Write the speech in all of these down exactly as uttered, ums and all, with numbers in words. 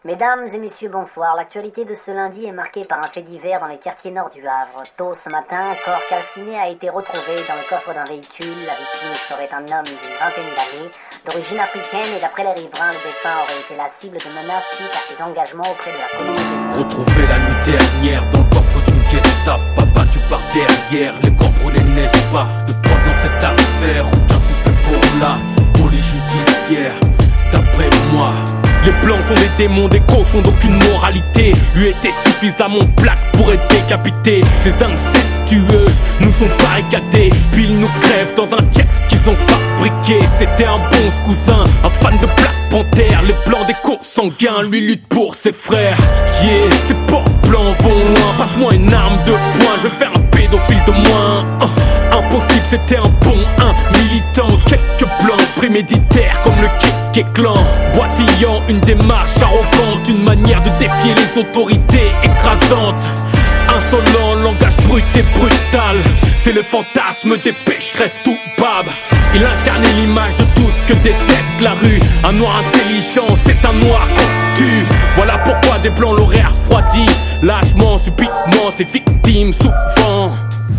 Mesdames et messieurs, bonsoir. L'actualité de ce lundi est marquée par un fait divers dans les quartiers nord du Havre. Tôt ce matin, un corps calciné a été retrouvé dans le coffre d'un véhicule. La victime serait un homme d'une vingtaine d'années, d'origine africaine, et d'après les riverains, le défunt aurait été la cible de menaces suite à ses engagements auprès de la communauté. Retrouvé la nuit dernière dans le coffre d'une Gestapo, abattu par derrière, les corps brûlés, n'est-ce pas? De preuve dans cette affaire, aucun suspect pour la police judiciaire. D'après moi, les blancs sont des démons, des cochons d'aucune moralité. Lui était suffisamment plaque pour être décapité. Ces incestueux nous sont barricadés, puis ils nous crèvent dans un texte qu'ils ont fabriqué. C'était un bon cousin, un fan de Black Panther. Les blancs des consanguins, lui lutte pour ses frères. Yeah, ces porcs blancs vont loin. Passe-moi une arme de poing, je vais faire un pédophile de moins. uh, Impossible, c'était un bon un militant. Quelques blancs préméditaires comme le Kéké Clan, boitillant une démarche arrogante, une manière de défier les autorités écrasantes. Insolent, langage brut et brutal, c'est le fantasme des pécheresses tout bab. Il incarnait l'image de tout ce que déteste la rue. Un noir intelligent, c'est un noir qu'on tue. Voilà pourquoi des blancs l'auraient refroidi. Lâchement, subitement, ses victimes souvent.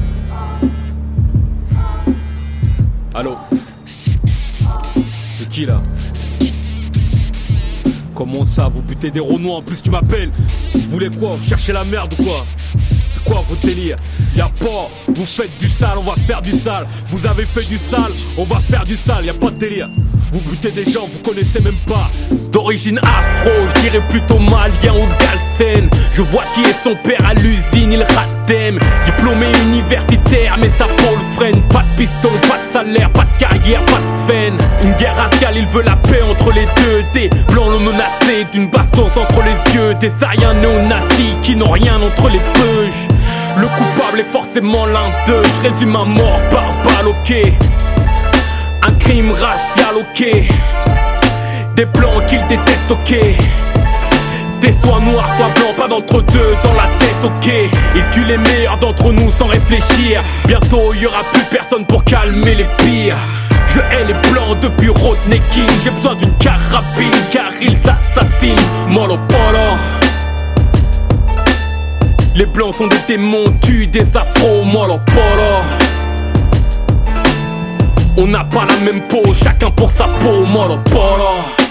Allô? C'est qui là? Comment ça, vous butez des Renois en plus tu m'appelles? Vous voulez quoi? Vous cherchez la merde ou quoi? C'est quoi votre délire? Y'a pas, vous faites du sale, on va faire du sale. Vous avez fait du sale, on va faire du sale, y'a pas de délire. Vous butez des gens, vous connaissez même pas. D'origine afro, je dirais plutôt malien ou galsen. Je vois qui est son père à l'usine, il ratème. Diplômé universitaire, mais sa pole freine. Pas de piston, pas de salaire, pas de carrière, pas de faine. Une guerre raciale, il veut la paix entre les deux. Des blancs le menacé, d'une bastos entre les yeux. Des ariens néo-nazis qui n'ont rien entre les beuges. Le coupable est forcément l'un d'eux. Je résume à mort par balle, ok. Un crime racial, ok. Des blancs qu'ils détestent, ok. Des soit noirs, soit blancs, pas d'entre-deux dans la tête, ok. Ils tuent les meilleurs d'entre nous sans réfléchir. Bientôt y aura plus personne pour calmer les pires. Je hais les blancs depuis Rodney King. J'ai besoin d'une carabine car ils assassinent. Molo polo. Les blancs sont des démons, tuent des afros. Molo polo. On n'a pas la même peau, chacun pour sa peau. Molo polo.